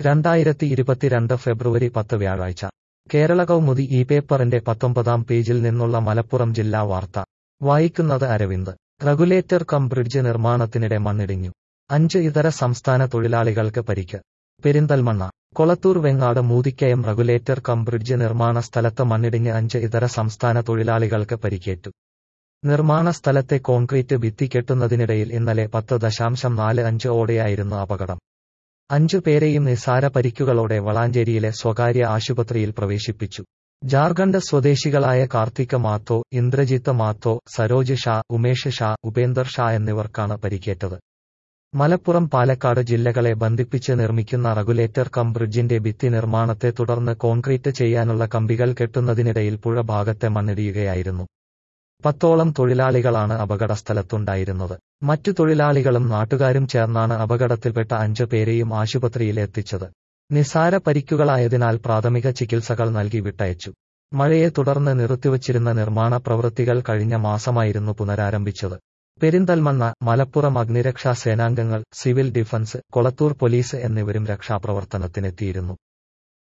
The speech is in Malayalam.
2022 ഫെബ്രുവരി 10 വ്യാഴാഴ്ച കേരള കൗമുദി ഈ പേപ്പറിന്റെ 19-ാം പേജിൽ നിന്നുള്ള മലപ്പുറം ജില്ലാ വാർത്ത വായിക്കുന്നത് അരവിന്ദ്. റെഗുലേറ്റർ കം ബ്രിഡ്ജ് നിർമ്മാണത്തിനിടെ മണ്ണിടിഞ്ഞു. 5 ഇതര സംസ്ഥാന തൊഴിലാളികൾക്ക് പരിക്ക്. Perinthalmanna Kolathur Vengad Moothikkayam regulator cum bridge നിർമ്മാണ സ്ഥലത്ത് മണ്ണിടിഞ്ഞ് 5 ഇതര സംസ്ഥാന തൊഴിലാളികൾക്ക് പരിക്കേറ്റു. നിർമ്മാണ സ്ഥലത്തെ കോൺക്രീറ്റ് ഭിത്തി കെട്ടുന്നതിനിടയിൽ ഇന്നലെ 10:45 ഓടെയായിരുന്നു അപകടം. 5 പേരെയും നിസ്സാര പരിക്കുകളോടെ വളാഞ്ചേരിയിലെ സ്വകാര്യ ആശുപത്രിയിൽ പ്രവേശിപ്പിച്ചു. ജാർഖണ്ഡ് സ്വദേശികളായ കാർത്തിക് മാത്തോ, ഇന്ദ്രജിത്ത് മാത്തോ, സരോജ് ഷാ, ഉമേഷ് ഷാ, ഉപേന്ദർ ഷാ എന്നിവർക്കാണ് പരിക്കേറ്റത്. മലപ്പുറം പാലക്കാട് ജില്ലകളെ ബന്ധിപ്പിച്ച് നിർമ്മിക്കുന്ന റെഗുലേറ്റർ കം ബ്രിഡ്ജിന്റെ ഭിത്തി നിർമ്മാണത്തെ തുടർന്ന് കോൺക്രീറ്റ് ചെയ്യാനുള്ള കമ്പികൾ കെട്ടുന്നതിനിടയിൽ പുഴ ഭാഗത്തെ മണ്ണിടിയുകയായിരുന്നു. 10ഓളം തൊഴിലാളികളാണ് അപകടസ്ഥലത്തുണ്ടായിരുന്നത്. മറ്റു തൊഴിലാളികളും നാട്ടുകാരും ചേർന്നാണ് അപകടത്തിൽപ്പെട്ട 5 പേരെയും ആശുപത്രിയിൽ എത്തിച്ചത്. നിസ്സാര പരിക്കുകളായതിനാൽ പ്രാഥമിക ചികിത്സകൾ നൽകി വിട്ടയച്ചു. മഴയെ തുടർന്ന് നിർത്തിവച്ചിരുന്ന നിർമ്മാണ പ്രവൃത്തികൾ കഴിഞ്ഞ മാസമായിരുന്നു പുനരാരംഭിച്ചത്. പെരിന്തൽമണ്ണ, മലപ്പുറം അഗ്നിരക്ഷാ സേനാംഗങ്ങൾ, സിവിൽ ഡിഫൻസ്, കൊളത്തൂർ പോലീസ് എന്നിവരും രക്ഷാപ്രവർത്തനത്തിനെത്തിയിരുന്നു.